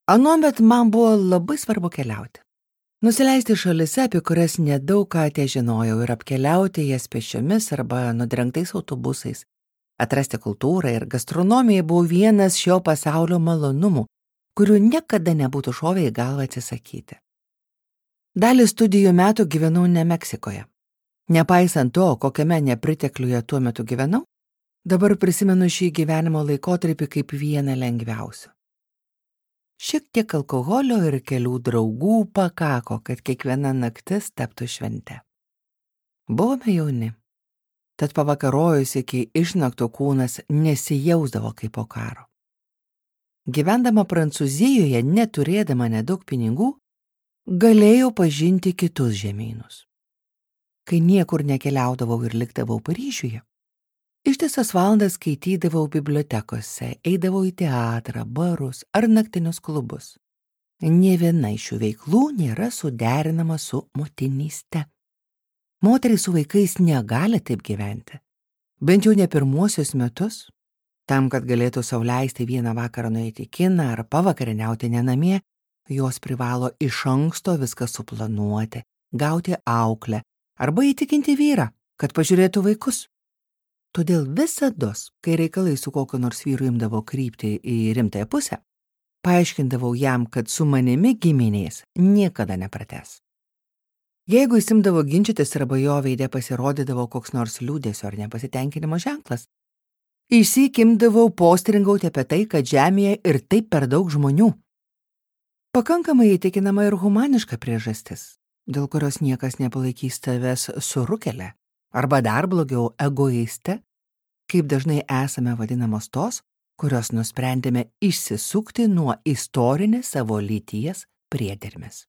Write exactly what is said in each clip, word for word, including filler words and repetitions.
Anuomet man buvo labai svarbu keliauti. Nusileisti šalise, apie kurias nedaug ką te žinojau, ir apkeliauti jas pėsčiomis arba nudrengtais autobusais. Atrasti kultūrą ir gastronomiją buvo vienas šio pasaulio malonumų, kurių niekada nebūtų šovę į galvą atsisakyti. Dalį studijų metų gyvenau ne Meksikoje. Nepaisant to, kokiame nepritekliuje tuo metu gyvenau, dabar prisimenu šį gyvenimo laikotarpį kaip vieną lengviausių. Šiek tiek alkoholio ir kelių draugų pakako, kad kiekviena naktis taptų švente. Buvome jauni, tad pavakarojus iki išnakto kūnas nesijausdavo kaip po karo. Gyvendama Prancūzijoje, neturėdama nedaug pinigų, galėjau pažinti kitus žemynus. Kai niekur nekeliaudavau ir likdavau Paryžiuje, ištisas valandas skaitydavau bibliotekose, eidavau į teatrą, barus ar naktinius klubus. Nė viena iš šių veiklų nėra suderinama su motinyste. Moterys su vaikais negali taip gyventi. Bent jau ne pirmuosius metus. Tam, kad galėtų sau leisti vieną vakarą nueiti į kiną ar pavakarieniauti nenamie, jos privalo iš anksto viską suplanuoti, gauti auklę arba įtikinti vyrą, kad pažiūrėtų vaikus. Todėl visados, kai reikalai su kokiu nors vyru imdavo krypti į rimtąją pusę, paaiškindavau jam, kad su manimi giminės niekada nepratęs. Jeigu įsimdavo ginčytis arba jo veide pasirodydavo koks nors liūdesio ar nepasitenkinimo ženklas, įsikimdavau postringauti apie tai, kad žemėje ir taip per daug žmonių. Pakankamai įtikinama ir humaniška priežastis, dėl kurios niekas nepalaikys tavęs surukele, arba dar blogiau egoiste, kaip dažnai esame vadinamos tos, kurios nusprendėme išsisukti nuo istorinės savo lyties priedermės.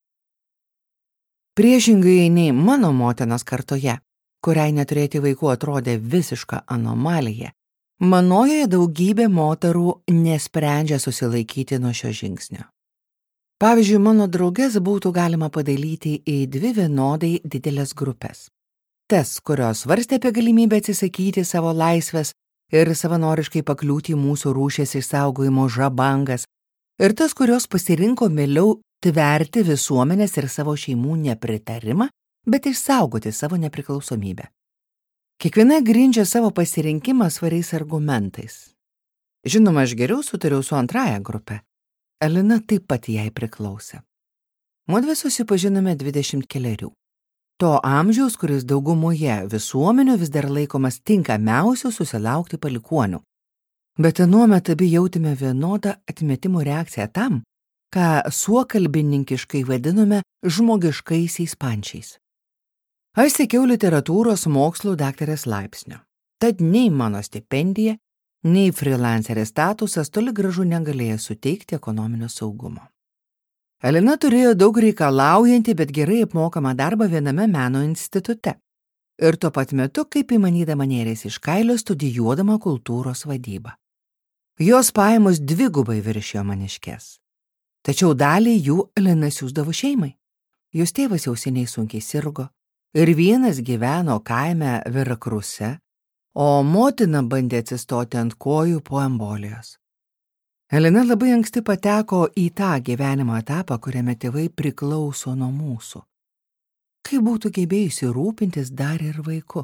Priešingai nei mano motinos kartoje, kuriai neturėti vaikų atrodė visiška anomalija, manojoje daugybė moterų nesprendžia susilaikyti nuo šio žingsnio. Pavyzdžiui, mano drauges būtų galima padalyti į dvi vienodai didelės grupės. Tas, kurios svarstė apie galimybę atsisakyti savo laisvės ir savanoriškai pakliūti į mūsų rūšies išsaugojimo žabangas, ir tas, kurios pasirinko mieliau tverti visuomenės ir savo šeimų nepritarimą, bet išsaugoti savo nepriklausomybę. Kiekviena grindžia savo pasirinkimą svariais argumentais. Žinoma, aš geriau sutariau su antraja grupė. Elina taip pat jai priklausė. Mudvi susipažinome dvidešimt kelerių. To amžiaus, kuris daugumoje visuomenių vis dar laikomas tinkamiausiu susilaukti palikuonių. Bet anuomet abi jautėme vienodą atmetimo reakciją tam, ką suokalbininkiškai vadinome žmogiškaisiais pančiais. Aš siekiau literatūros mokslų daktarės laipsnio, tad nei mano stipendija, nei freelancerės statusas toli gražu negalėjo suteikti ekonominio saugumo. Elina turėjo daug reikalaujantį, bet gerai apmokamą darbą viename meno institute ir tuo pat metu, kaip įmanydama nėrės iš kailio, studijuodama kultūros vadybą. Jos pajamos dvigubai viršijo maniškės. Tačiau dalį jų Elina siųsdavo šeimai. Jos tėvas jau seniai sunkiai sirgo ir vienas gyveno kaime Verakruse, o motina bandė atsistoti ant kojų po embolijos. Elina labai anksti pateko į tą gyvenimo etapą, kuriame tėvai priklauso nuo mūsų. Kaip būtų gebėjusi rūpintis dar ir vaiku.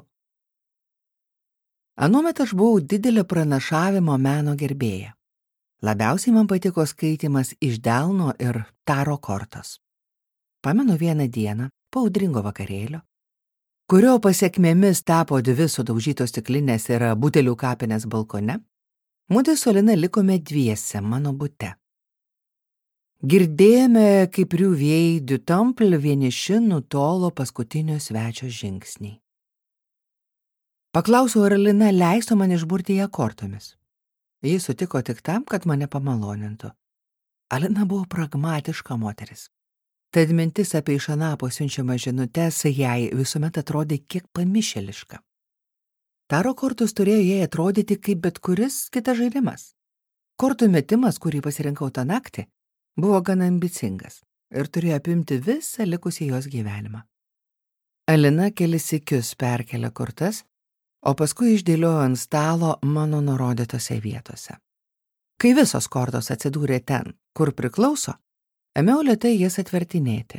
Anuomet aš buvau didelė pranašavimo meno gerbėja. Labiausiai man patiko skaitymas iš delno ir taro kortos. Pamenu vieną dieną, po audringo vakarėlio, kurio pasekmėmis tapo dvi sudaužytos stiklinės ir butelių kapinės balkone, mudu su Elina likome dviese mano bute. Girdėjome, kaip riuvėjai du Temple vieniši nutolo paskutinio svečio žingsniai. Paklausiau, ar Elina leistų man išburti ją kortomis. Jis sutiko tik tam, kad mane pamalonintų. Elina buvo pragmatiška moteris. Tad mintis apie iš anapo siunčiamą žinutes jai visuomet atrodė kiek pamišėliška. Taro kortos turėjo jai atrodyti kaip bet kuris kitas žaidimas. Kortų metimas, kurį pasirinkau tą naktį, buvo gana ambicingas ir turėjo apimti visą likusį jos gyvenimą. Elina kelis sykius perkelė kortas, o paskui išdėliojo ant stalo mano nurodytose vietose. Kai visos kortos atsidūrė ten, kur priklauso, ėmiau lėtai jas atvertinėti.